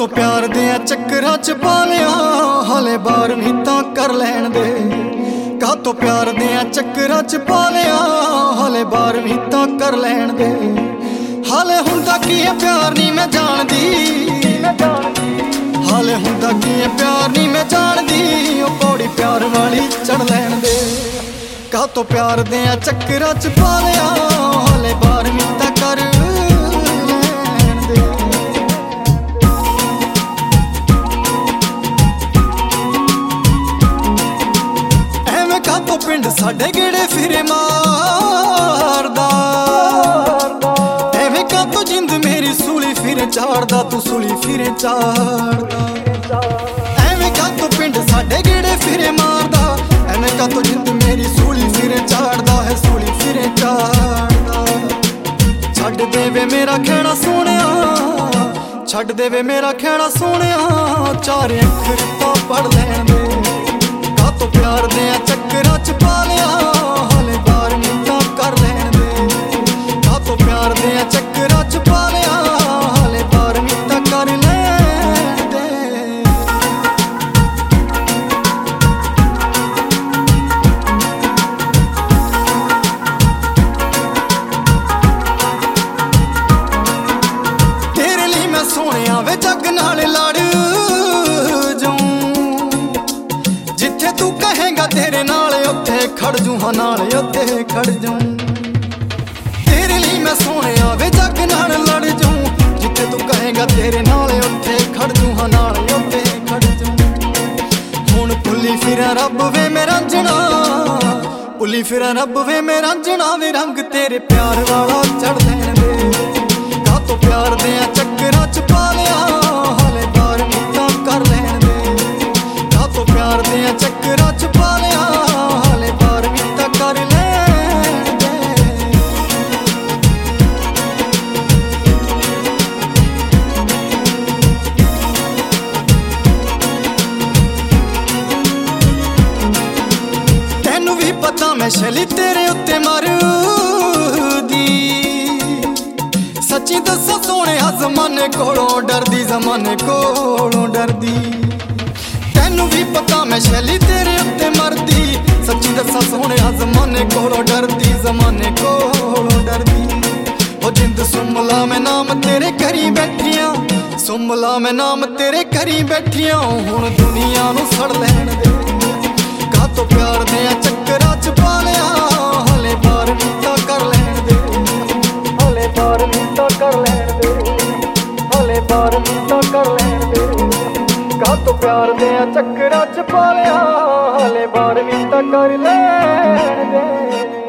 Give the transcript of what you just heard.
ਕਾਤੋਂ प्यार दे ਚੱਕਰਾਂ ਚ ਪਾ ਲਿਆ ਹਲੇ 12ਵੀਂ ਤਾਂ ਕਰ ਲੈਣ ਦੇ ਕਾਤੋਂ प्यार दे ਚੱਕਰਾਂ ਚ ਪਾ ਲਿਆ ਹਲੇ 12ਵੀਂ ਤਾਂ ਕਰ ਲੈਣ ਦੇ ਹਾਲੇ ਹੁੰਦਾ ਕੀ ਹੈ प्यार नहीं मैं जानदी ਹਾਲੇ ਹੁੰਦਾ ਕੀ ਹੈ प्यार नहीं मैं जानदी ਉਹ ਪੌੜੀ प्यार वाली ਚੜ ਲੈਣ ਦੇ ਕਾਤੋਂ प्यार दे ਚੱਕਰਾਂ ਚ ਪਾ ਲਿਆ ਹਲੇ 12ਵੀਂ ਤਾਂ ਕਰ पिंड साडे गेड़े फिरे मारदा एवें कातों जिंद मेरी सूली फिरे चाड़दा तू सूली फिरे चाड़दा एवें कातों पिंड साडे गेड़े फिरे मारदा एवें कातों जिंद मेरी सूली फिरे चाड़दा है सूली फिरे चाड़दा छड्ड दे वे मेरा कहना सोहणिया छड्ड दे वे मेरा कहना सोहणिया चार अखर तां पढ़ लैण दे कातों प्यार दे ਚੱਕਰਾਂ ਚ ਪਾ ਲਿਆ ਹਲੇ 12ਵੀਂ ਤਾਂ ਕਰ ਲੈਣ ਦੇ ਕਾਤੋਂ प्यार दे ਚੱਕਰਾਂ ਚ ਪਾ ਲਿਆ ਹਲੇ 12ਵੀਂ ਤਾਂ ਕਰ ਲੈਣ ਦੇ ਤੇਰੇ ਲਈ ਮੈਂ ਸੋਹਣਿਆ ਵੇ ਜੱਗ ਨਾਲ ਲੜ तू कहेगा तेरे नाल उत्थे खड़ जू हाँ नाल उत्थे खड़ जूं तेरे लिए मैं सोने वे जग नाल लड़ जूं जिथे तू कहेगा तेरे नाल उत्थे खड़ जू हाँ नाल उत्थे खड़ जूं हुण भुल्ली फिरां रब वे मेरा जना भुल्ली फिरां रब वे मेरा जना वे रंग तेरे प्यार वाला चढ़ लैण दे कातों प्यार दे ਚੱਕਰਾਂ ਚ पा लिया हले 12ਵੀਂ ਤਾਂ कर लैण दे कातों प्यार दे ਚੱਕਰਾਂ ਚ ਪਾ ਲਿਆ ਹਲੇ 12ਵੀਂ ਤਾਂ ਕਰ ਲੈਣ ਦੇ ਤੈਨੂੰ ਵੀ ਪਤਾ ਮੈਂ ਸ਼ੈਲੀ ਤੇਰੇ ਉੱਤੇ ਮਰਦੀ ਸੱਚੀ ਦੱਸਾਂ ਸੋਹਣਿਆ ਜ਼ਮਾਨੇ ਕੋਲੋਂ ਡਰਦੀ ਜ਼ਮਾਨੇ ਕੋਲੋਂ ਡਰਦੀ ਤੈਨੂੰ ਵੀ ਪਤਾ ਮੈਂ ਸ਼ੈਲੀ ਤੇਰੇ ਉੱਤੇ ਮਰਦੀ ਸੱਚੀ ਦੱਸਾਂ ਸੋਹਣਿਆ ਜ਼ਮਾਨੇ ਕੋਲੋਂ ਡਰਦੀ ਜ਼ਮਾਨੇ ਕੋਲੋਂ ਡਰਦੀ ਉਹ ਜਿੰਦ ਸੁਮਲਾ ਮੈਂ ਨਾਮ ਤੇਰੇ ਕਰੀ ਬੈਠੀਆਂ ਸੁਮਲਾ ਮੈਂ ਨਾਮ ਤੇਰੇ ਕਰੀ ਬੈਠੀਆਂ ਹੁਣ ਦੁਨੀਆ ਨੂੰ ਸੜ ਲੈਣ ਦੇ ਕਾਤੋਂ ਪਿਆਰ ਦੇ ਚੱਕਰਾਂ ਚ ਪਾ ਲਿਆ ਹਲੇ 12ਵੀਂ ਤਾਂ ਕਰ ਲੈਣ ਦੇ ਹਲੇ 12ਵੀਂ ਤਾਂ ਕਰ ਲੈਣ ਦੇ ਹਲੇ 12ਵੀਂ ਤਾਂ ਕਰ ਲੈਣ ਦੇ ਕਾਤੋਂ प्यार दे ਚੱਕਰਾਂ ਚ ਪਾ ਲਿਆ ਹਲੇ 12ਵੀਂ ਤਾਂ ਕਰ ਲੈਣ ਦੇ